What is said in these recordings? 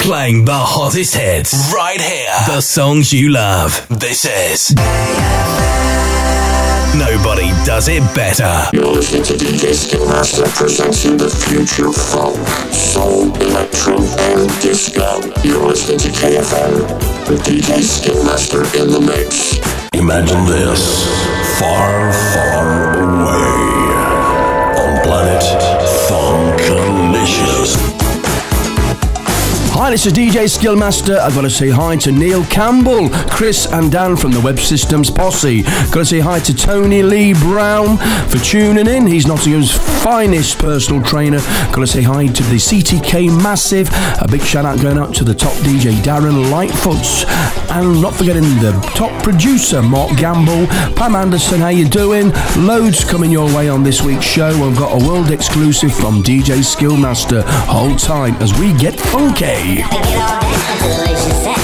Playing the hottest hits right here. The songs you love. This is Nobody Does It Better. You're listening to DJ Skillmaster presenting the future funk, soul, electro, and disco. You're listening to KFM with DJ Skillmaster in the mix. Imagine this, far, far away on planet Funkalicious. Hi, this is DJ Skillmaster. I've got to say hi to Neil Campbell, Chris and Dan from the Web Systems Posse. Got to say hi to Tony Lee Brown for tuning in. He's Nottingham's finest personal trainer. Got to say hi to the CTK Massive. A big shout out going out to the top DJ Darren Lightfoot. And not forgetting the top producer Mark Gamble. Pam Anderson, how you doing? Loads coming your way on this week's show. I've got a world exclusive from DJ Skillmaster. Hold tight as we get funky. Get all down to the delicious sound.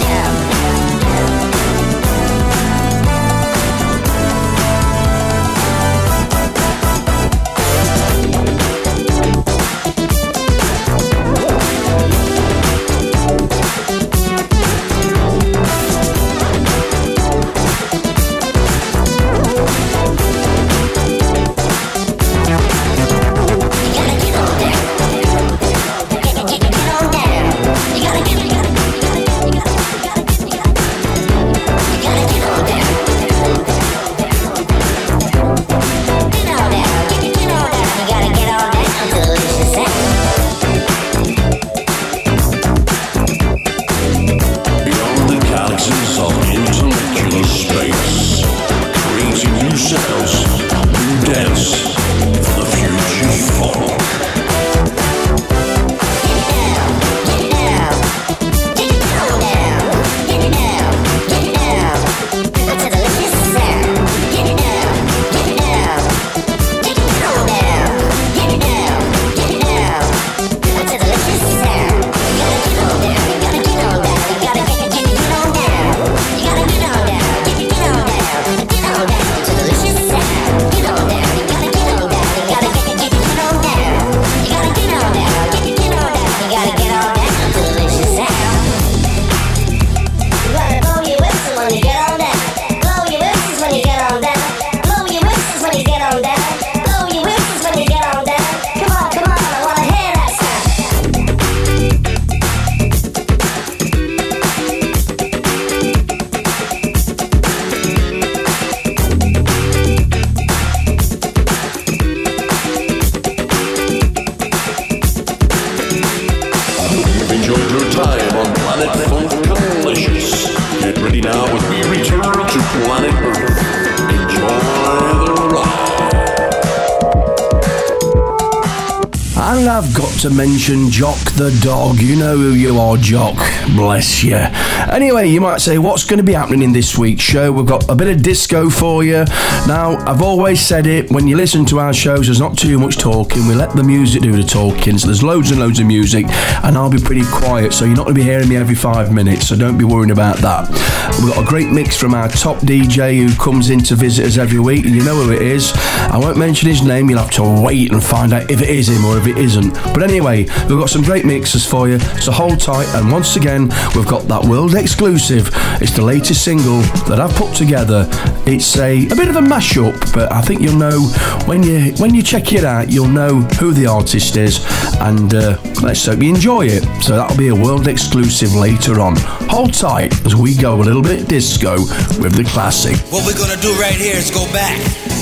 To mention Jock the dog. You know who you are, Jock. Bless you. Anyway, you might say, what's going to be happening in this week's show? We've got a bit of disco for you. Now, I've always said it, when you listen to our shows, there's not too much talking. We let the music do the talking. So there's loads and loads of music, and I'll be pretty quiet, so you're not going to be hearing me every 5 minutes, so don't be worrying about that. We've got a great mix from our top DJ who comes in to visit us every week, and you know who it is. I won't mention his name. You'll have to wait and find out if it is him or if it isn't. But anyway, we've got some great mixes for you, so hold tight. And once again, we've got that world exclusive. It's the latest single that I've put together. It's a bit of a mashup, but I think you'll know when you check it out, you'll know who the artist is, and let's hope you enjoy it. So that'll be a world exclusive later on. Hold tight as we go a little bit disco with the classic. What we're gonna do right here is go back,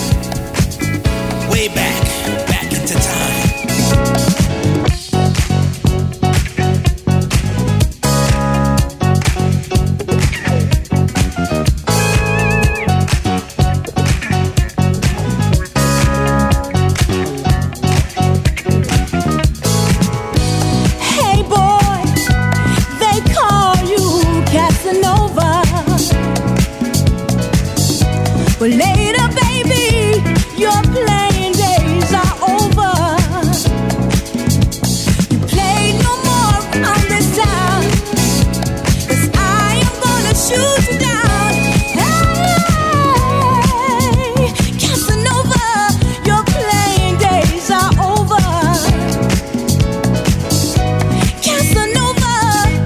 way back into time. But later, baby, your playing days are over. You play no more on this town, 'cause I am gonna shoot you down. Hey, Casanova, your playing days are over. Casanova,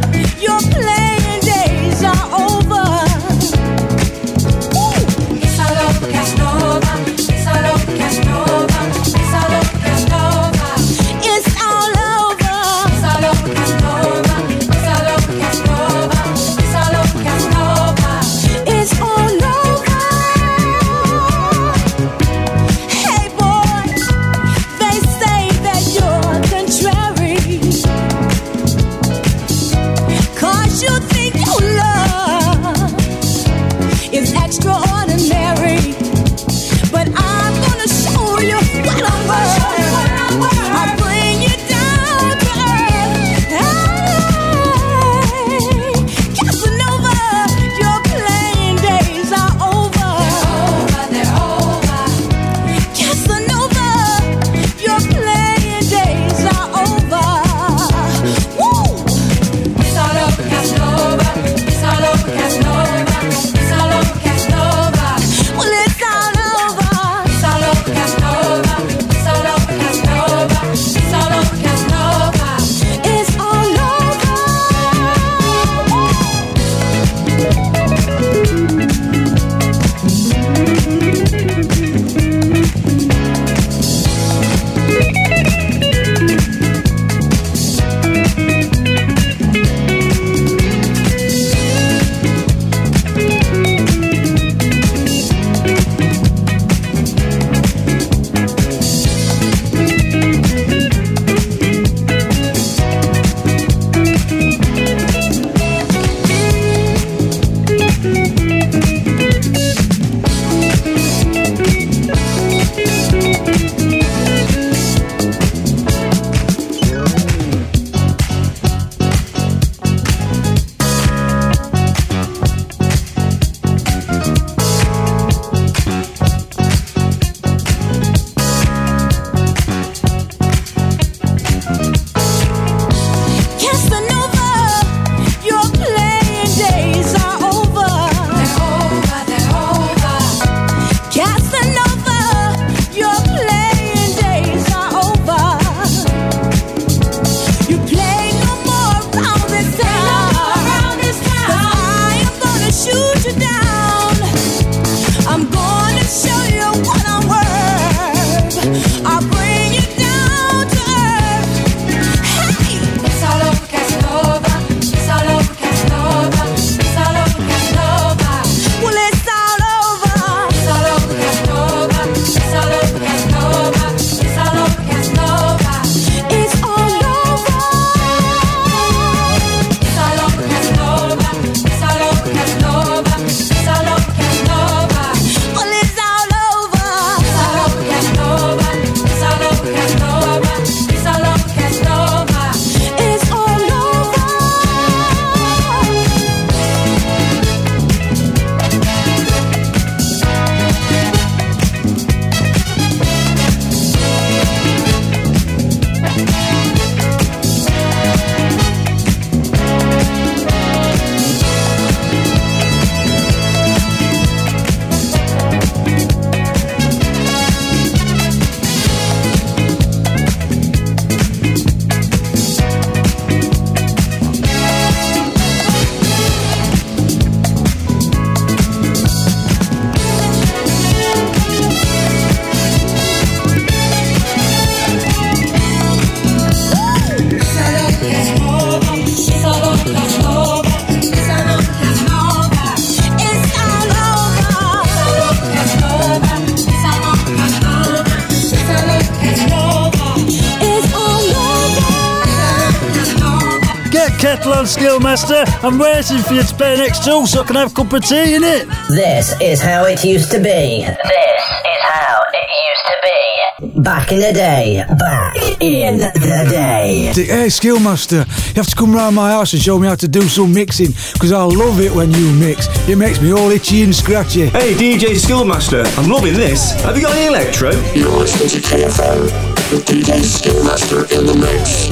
that kettle on, Skillmaster. I'm waiting for you to play next tool so I can have a cup of tea in it. This is how it used to be. This is how it used to be. Back in the day. Back in the day. Hey, Skillmaster, you have to come round my house and show me how to do some mixing, because I love it when you mix. It makes me all itchy and scratchy. Hey, DJ Skillmaster, I'm loving this. Have you got any electro? You're listening to KFM with DJ Skillmaster in the mix.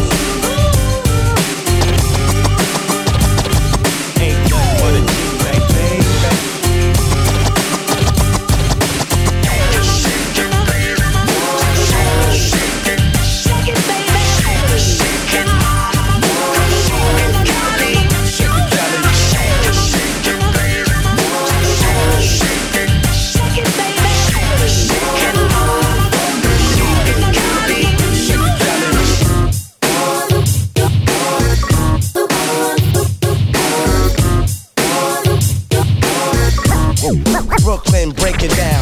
Brooklyn, break it down.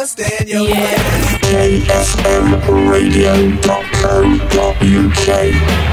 understand your KFMradio.co.uk.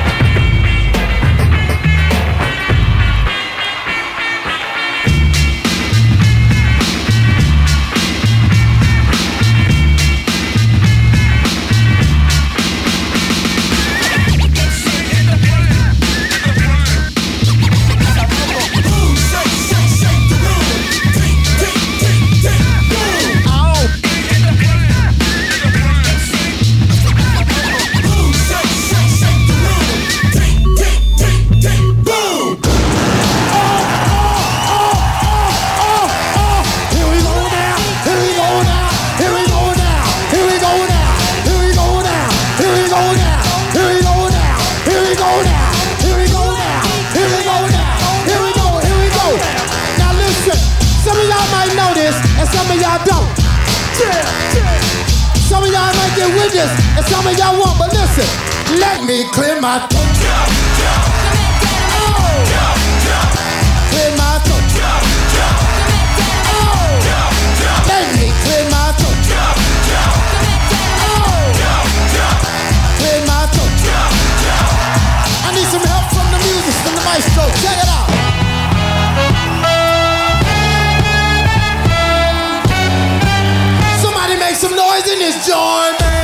Some of y'all don't. Some of y'all might get with this, and some of y'all won't. But listen, let me clear my throat. Clear my throat. Let me clear my throat. Clear my throat. I need some help from the music, from the maestro. Check it out. Make some noise in this joint, man.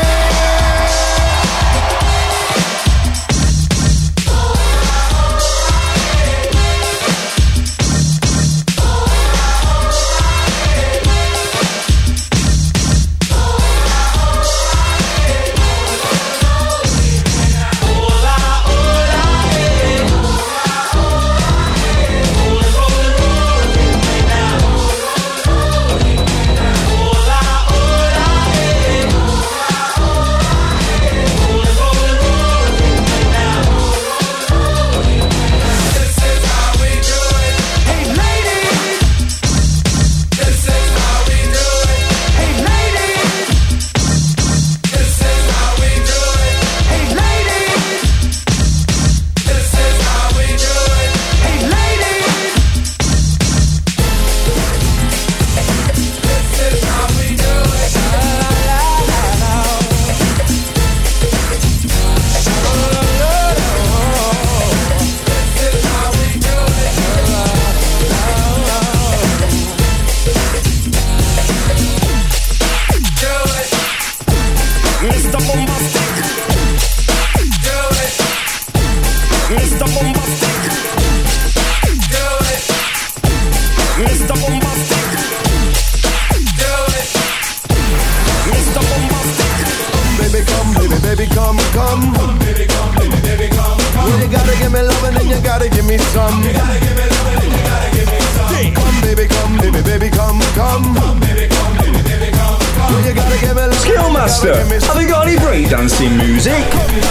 Skillmaster, have you got any breakdancing music?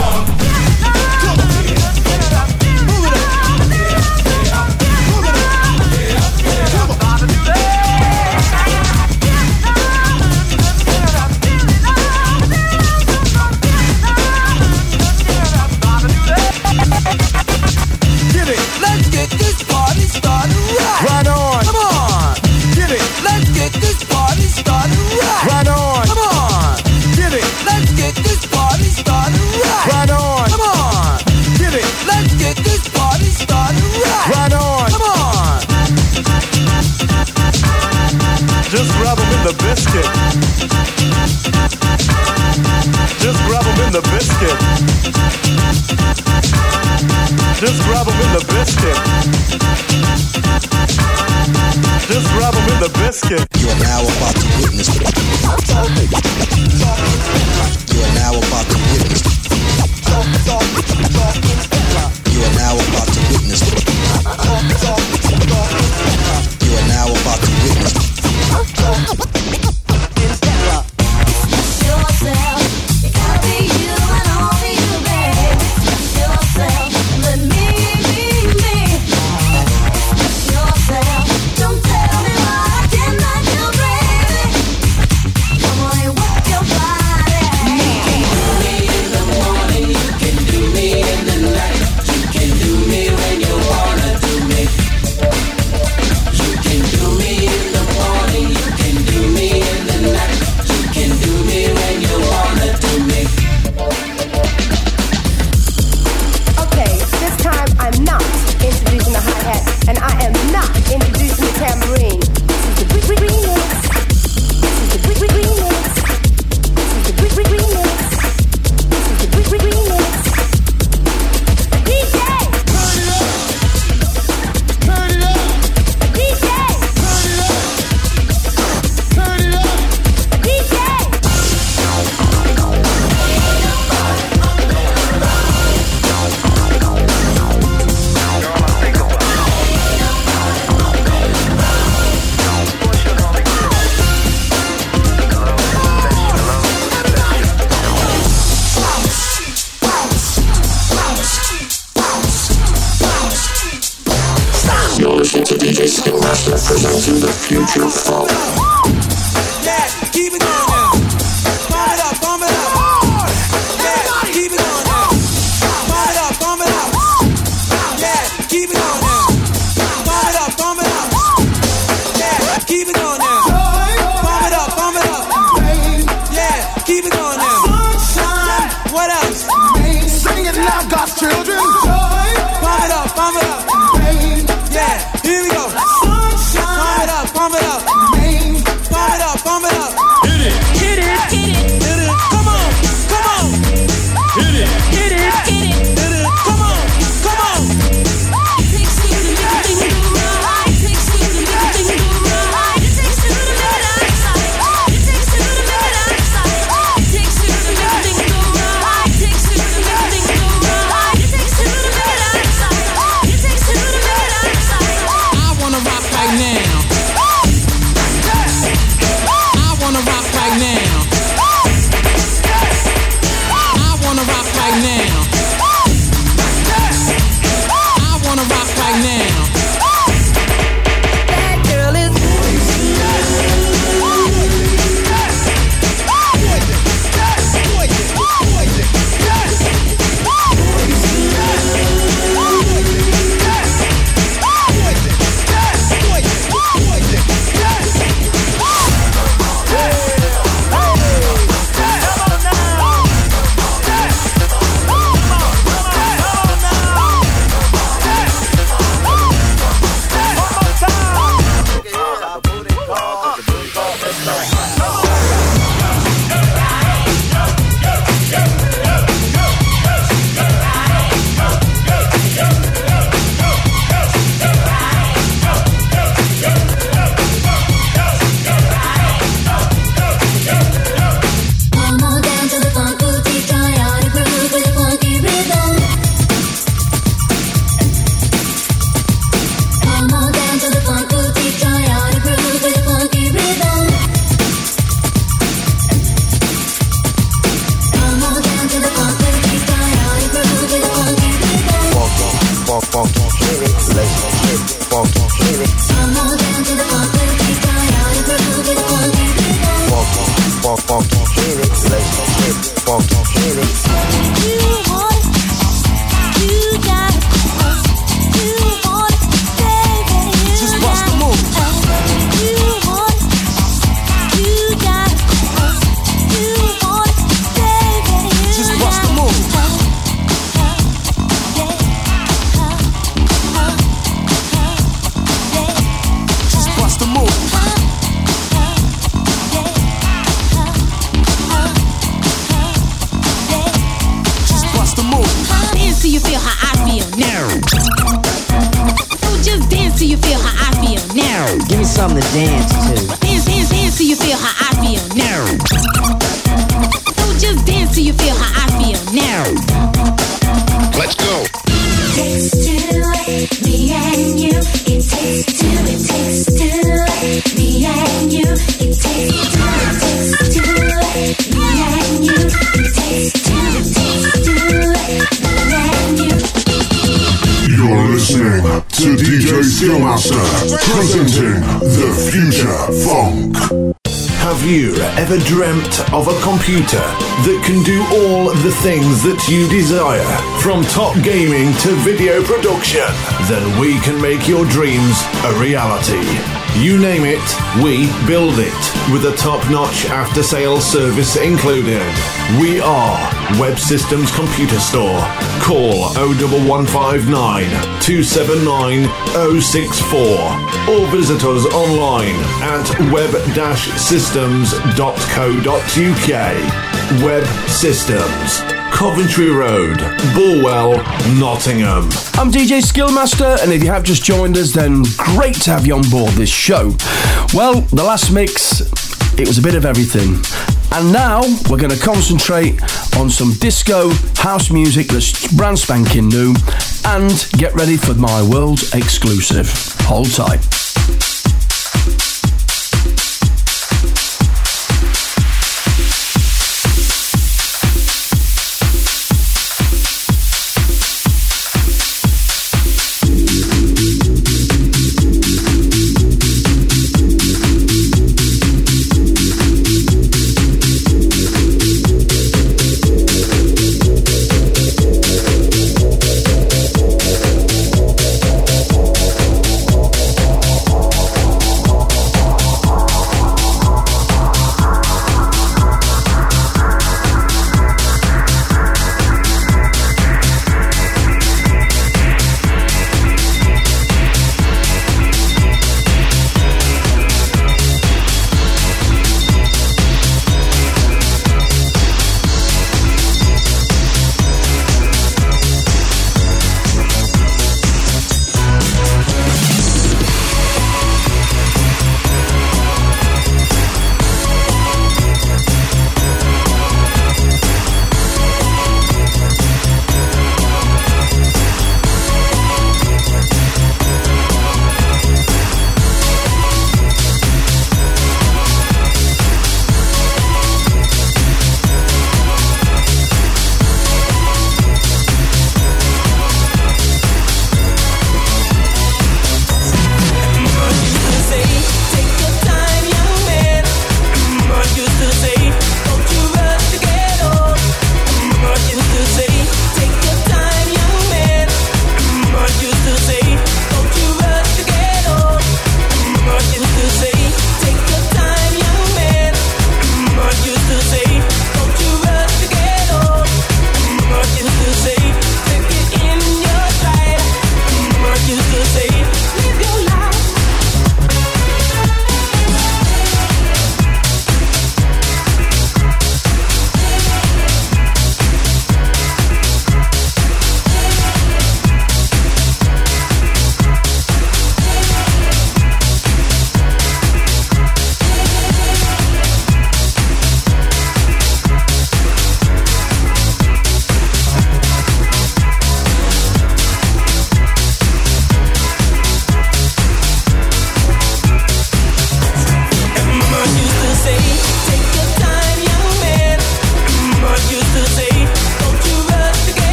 You are now about to witness. You are now about to witness. You are now about to witness. You are now about to witness. Yourself, you gotta be you and only you, babe. Yourself, let me be me. Yourself, don't tell me what I cannot do, baby. Come on and work your body. You can do me in the morning, you can do me in the night. you feel how I feel now. So just dance till you feel how I feel now. Give me something to dance to. Dance, dance, dance till you feel how I feel now. So just dance till you feel how I feel now. Let's go. Takes two, me and you. It takes two, me and you. It takes two, me and you. It takes two, me and you. You're listening to DJ Skillmaster, presenting The Future Funk. Have you ever dreamt of a computer that can do all the things that you desire? From top gaming to video production? Then we can make your dreams a reality. You name it, we build it, with a top-notch after-sales service included. We are Web Systems Computer Store. Call 01159 279 064 or visit us online at web-systems.co.uk. Web Systems, Coventry Road, Bulwell, Nottingham. I'm DJ Skillmaster, and if you have just joined us, then great to have you on board this show. Well, the last mix, it was a bit of everything. And now we're going to concentrate on some disco house music that's brand spanking new, and get ready for my world exclusive. Hold tight.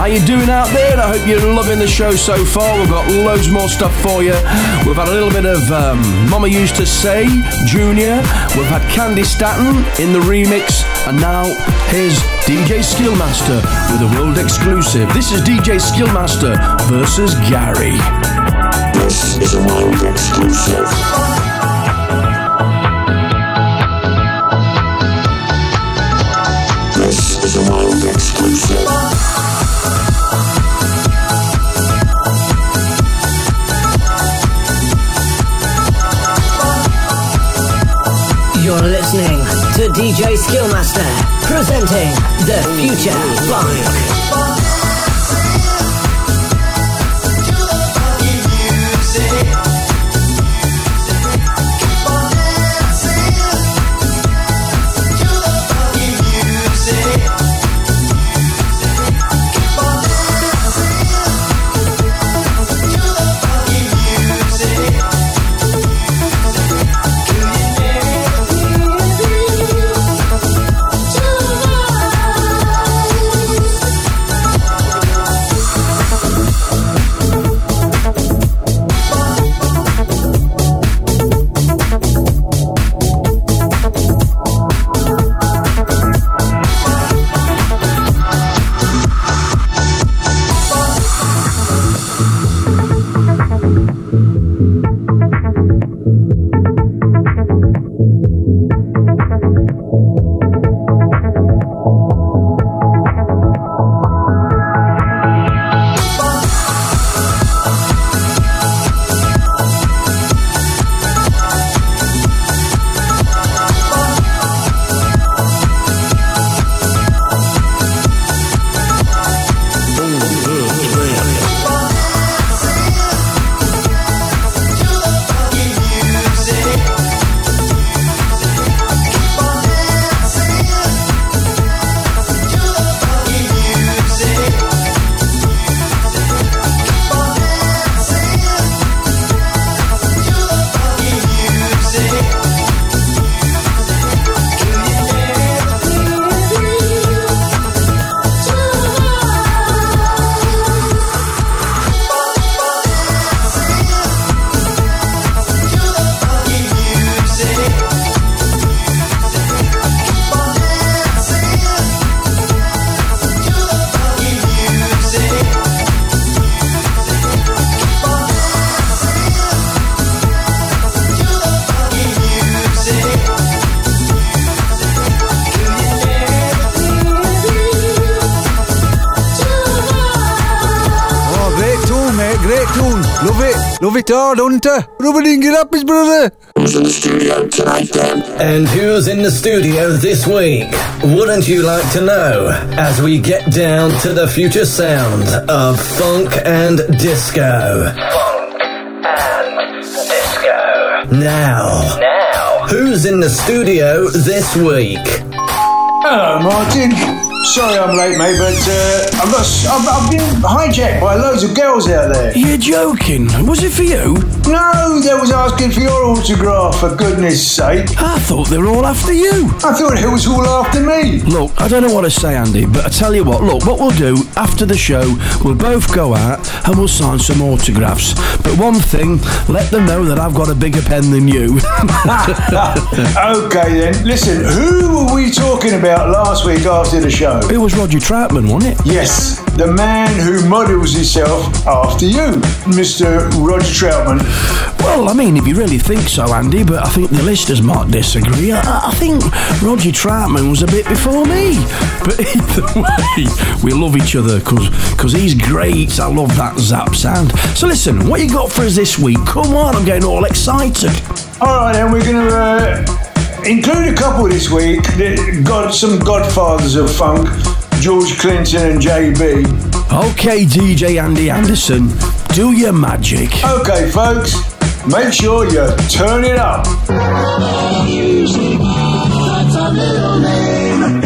How you doing out there? I hope you're loving the show so far. We've got loads more stuff for you. We've had a little bit of Mama Used to Say, Junior. We've had Candy Staton in the remix. And now, here's DJ Skillmaster with a world exclusive. This is DJ Skillmaster versus Gary. This is a world exclusive. This is a world exclusive. You're listening to DJ Skillmaster presenting The Future Funk. Love it hard, Hunter. Rubbing it up, his brother. Who's in the studio tonight, then? And who's in the studio this week? Wouldn't you like to know? As we get down to the future sound of funk and disco. Funk and disco. Now, who's in the studio this week? Hello, Martin. Sorry I'm late, mate, but I've been hijacked by loads of girls out there. You're joking? Was it for you? No, they was asking for your autograph, for goodness sake. I thought they were all after you. I thought it was all after me. Look, I don't know what to say, Andy, but I tell you what, look, what we'll do after the show, we'll both go out and we'll sign some autographs. But one thing, let them know that I've got a bigger pen than you. Okay then, listen, who were we talking about last week after the show? It was Roger Troutman, wasn't it? Yes, the man who models himself after you, Mr. Roger Troutman. Well, I mean, if you really think so, Andy, but I think the listeners might disagree. I think Roger Troutman was a bit before me. But either way, we love each other because he's great. I love that Zap sound. So listen, what you got for us this week? Come on, I'm getting all excited. All right, then, we're going to include a couple this week. Got some godfathers of funk, George Clinton and JB. Okay, DJ Andy Anderson, do your magic. Okay, folks, make sure you turn it up. Music, that's our little name.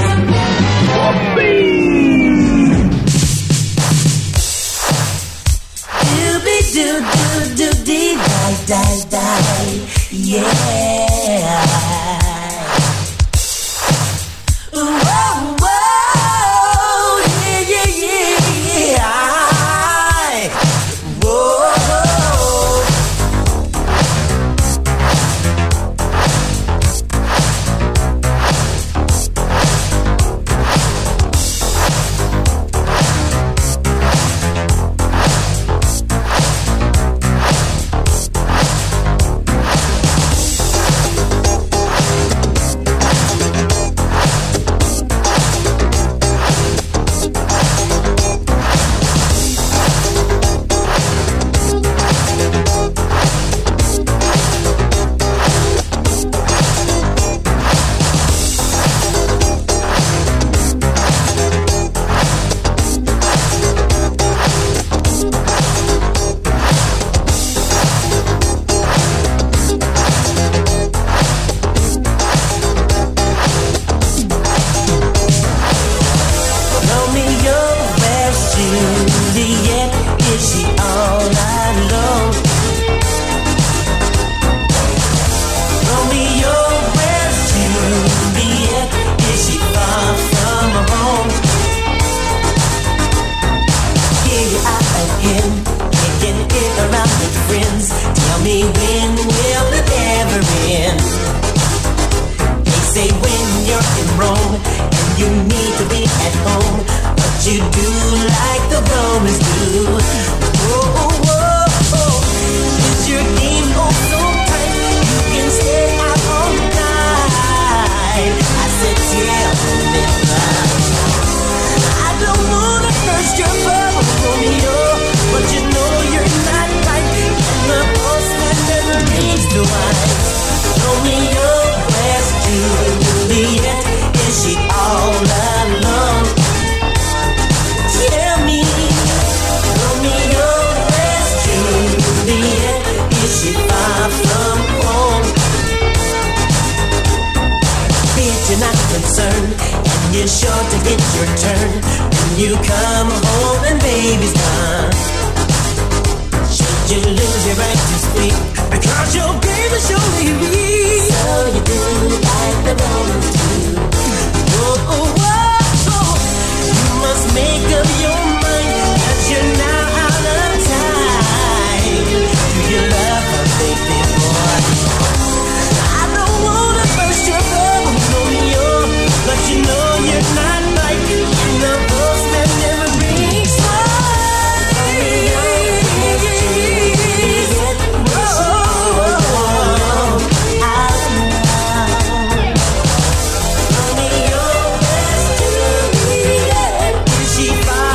Die, yeah. Whoa, whoa, yeah. you do like the Romans do? Oh, oh, oh, oh. Is your game oh so tight you can stay out all night? I said, tell me I don't wanna burst your bubble, Romeo, but you know you're not right, and the postman never reads the wine. Romeo, where's Juliet? Is she all alone? Tell me, Romeo, where's Juliet? Is she far from home? Bitch, you're not concerned, and you're sure to get your turn when you come home and baby's gone. Should you lose your right to speak because your baby surely weak? So you do like the Romans do. Oh, oh, oh, oh. You must make up your mind that you're now out of time. Do you love her, baby boy? I don't wanna burst your bubble, Romeo, but you know you're not right, and the postman never brings she far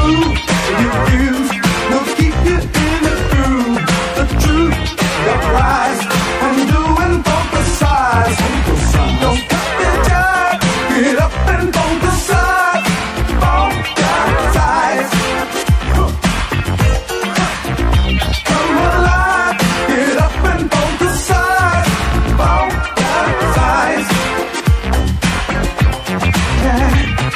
move, your views will keep you in the groove. The truth, the rise, and doing both the sides. Don't cut the jive, get up and both the sides. Both sides. Come alive, get up and both the sides. Both sides. Yeah.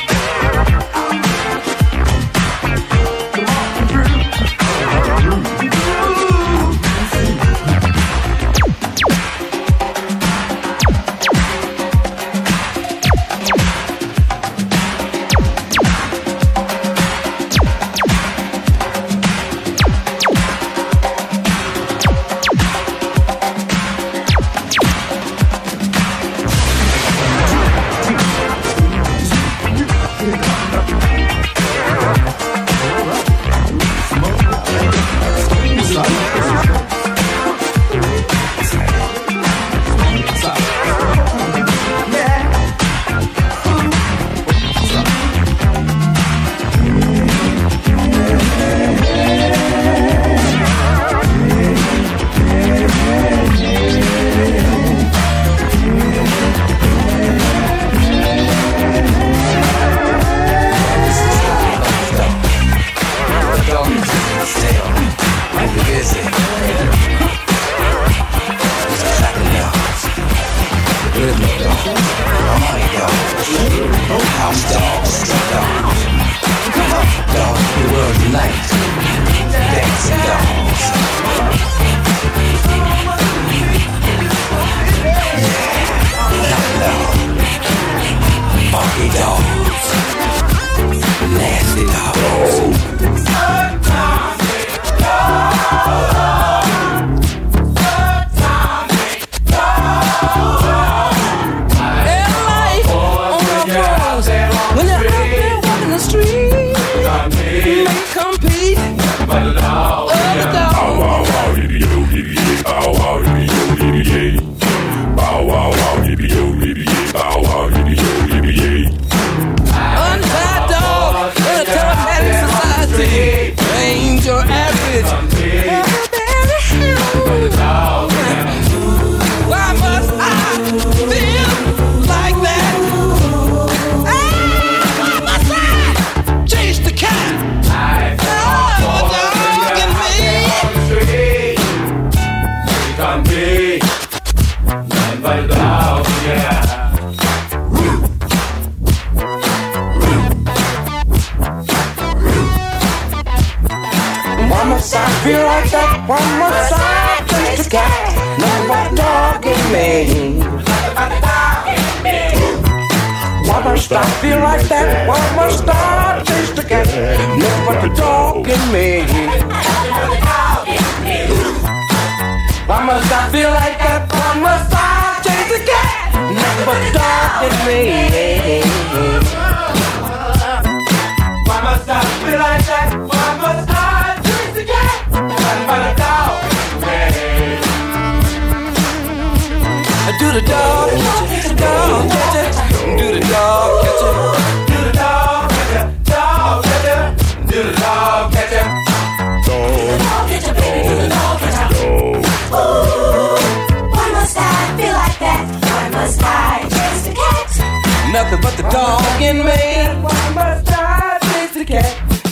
Nothing but the dog in me. Why must I chase the cat?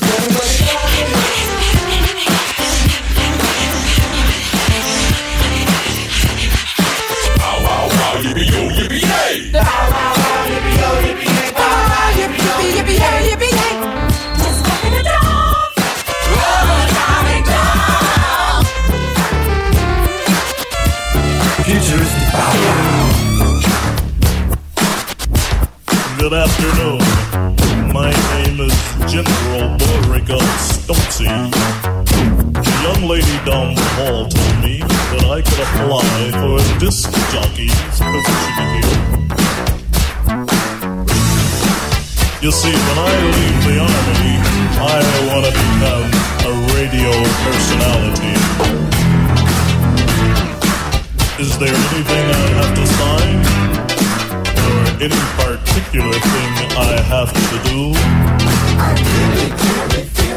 Bow wow wow yippee yo yippee yay. Bow wow wow yippee yo yippee yay. Bow wow yippee yo yippee yay yippee yay. Just look at the dog. Atomic dog. Futuristic bow wow. Good afternoon. My name is General Ulrika Stolze. The young lady down the hall told me that I could apply for a disc jockey's position here. You see, when I leave the army, I want to become a radio personality. Is there anything I have to sign? Any particular thing I have to do? I really feel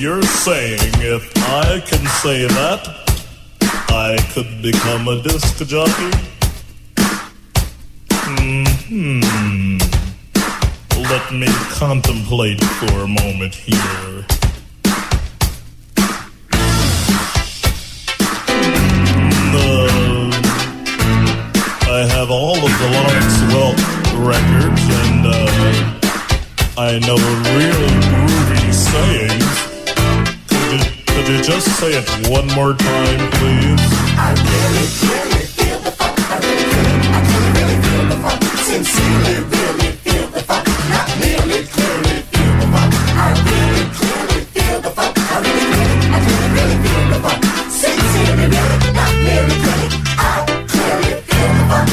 you're saying if I can say that, I could become a disc jockey? Let me contemplate for a moment here. I have all of the Lawrence Welk records, and I know really groovy sayings. Could you just say it one more time, please? I really feel the funk. I really feel the funk. Sincerely, really feel the funk. Not merely clearly feel the funk. I really clearly feel the funk. I really feel the funk. Sincerely, really, not merely clearly. I clearly feel the funk.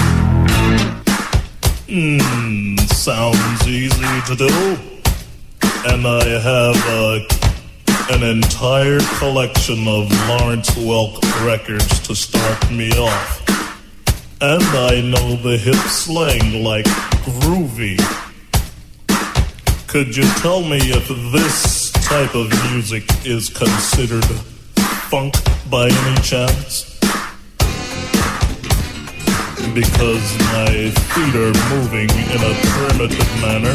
Sounds easy to do. And I have an entire collection of Lawrence Welk records to start me off. And I know the hip slang like groovy. Could you tell me if this type of music is considered funk by any chance? Because my feet are moving in a primitive manner.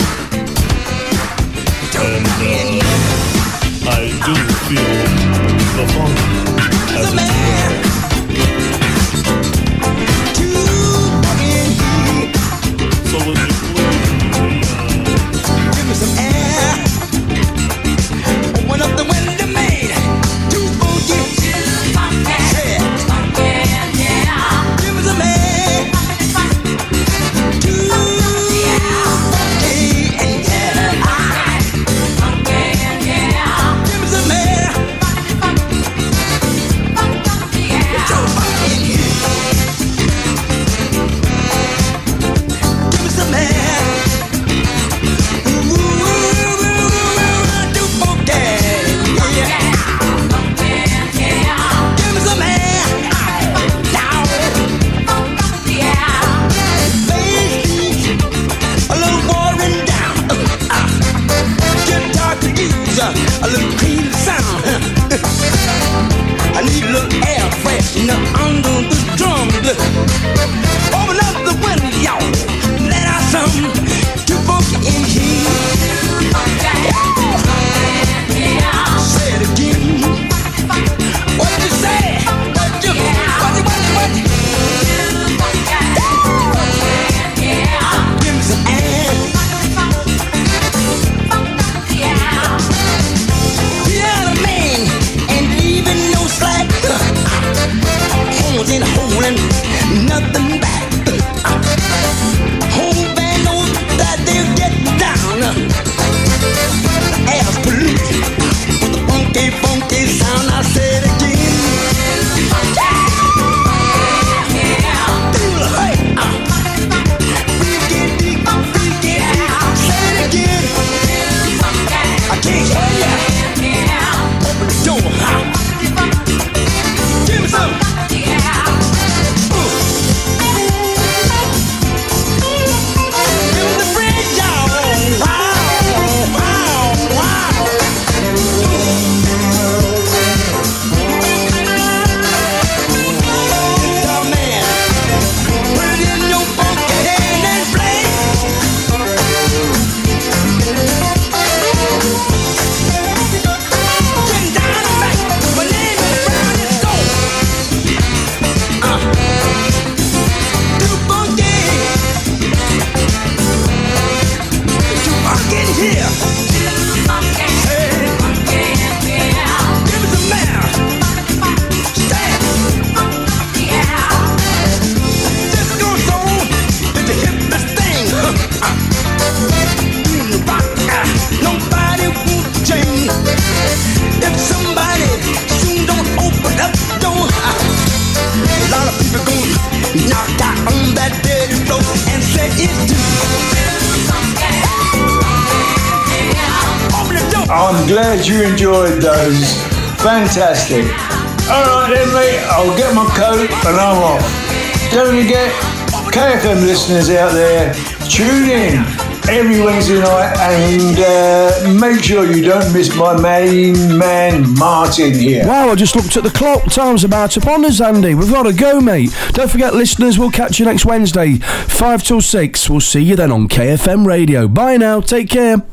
And I do feel the funk as it's so would you please give me some air? Open up the window, man. Too funky. Yeah. Give me some air. Too funky and yeah. Give me some air. It's so funky in here. Give me some air. A little clean sound. I need a little air freshener under the drums. Open up the window, y'all. Let out some too funky in here. Say it again. What you say? What you? Give me some air. In holding nothing back. Whole band knows that they'll get down. The air's polluted with the funky, funky sound. I said again. Say it again. I can't hear ya. Open the door. Give me some. I'm glad you enjoyed those. Fantastic. Alright then mate, I'll get my coat and I'm off. Don't forget, KFM listeners out there, tune in. every Wednesday night, and make sure you don't miss my main man Martin here. Wow, I just looked at the clock. Time's about upon us, Andy. We've got to go, mate. Don't forget, listeners, we'll catch you next Wednesday, 5 till 6. We'll see you then on KFM Radio. Bye now. Take care.